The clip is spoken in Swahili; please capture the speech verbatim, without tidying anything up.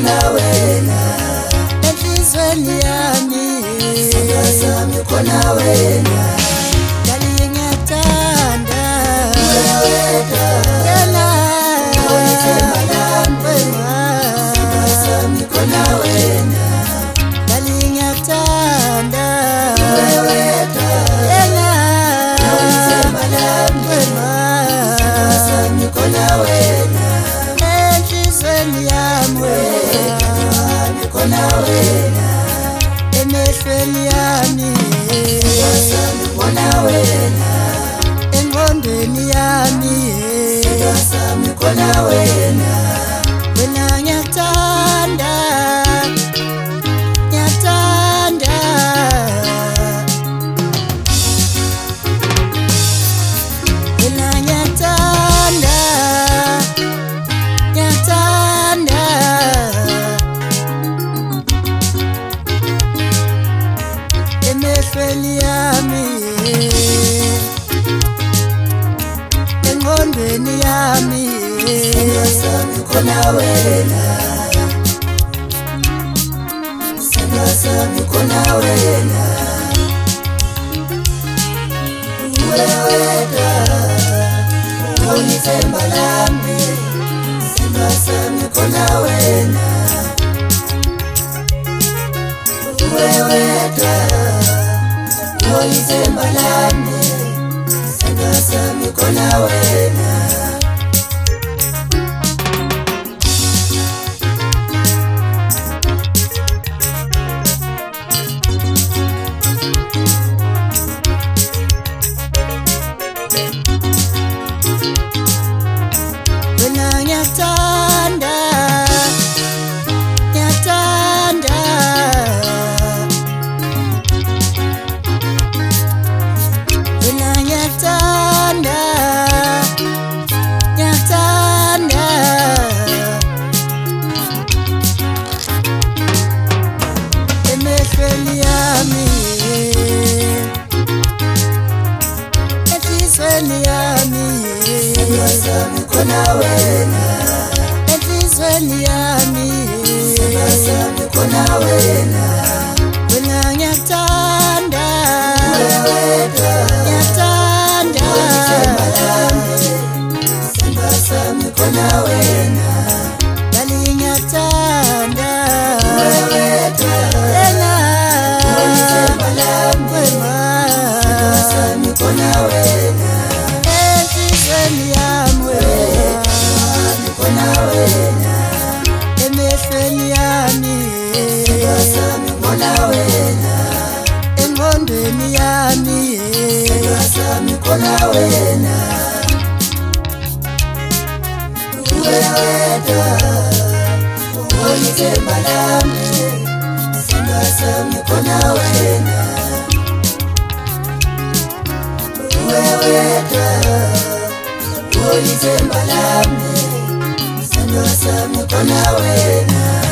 khona wena enhlizweni yami isandla sami khona wena dali ngiyathanda wedwa yena ithemba lami isandla sami khona wena dali ngiyathanda wedwa yena ithemba lami isandla sami khona wena enhlizweni yami khona wena emehlweni yami sami khona wena engqondweni yami sami khona wena wena ngiyathanda ngiyathanda wena ngiyathanda ngiyathanda emehlweni yami engqondweni yami sami khona wena sami khona wena wedwa ithemba lami sami khona wena wedwa ithemba lami sami khona wena wena ngiyathanda ngiyathanda wena ngiyathanda ngiyathanda emehlweni yami enhlizweni yami sami khona wena enhlizweni yami sami khona wena wena ngiyathanda wedwa ngiyathanda ithemba lami sami khona wena dali ngiyathanda wedwa yena ithemba lami sami khona wena enhlizweni yami sami khona wena emehlweni yami sami khona wena engqondweni yami sami khona wena wedwa ithemba lami sami khona wena wedwa ithemba lami sami khona wena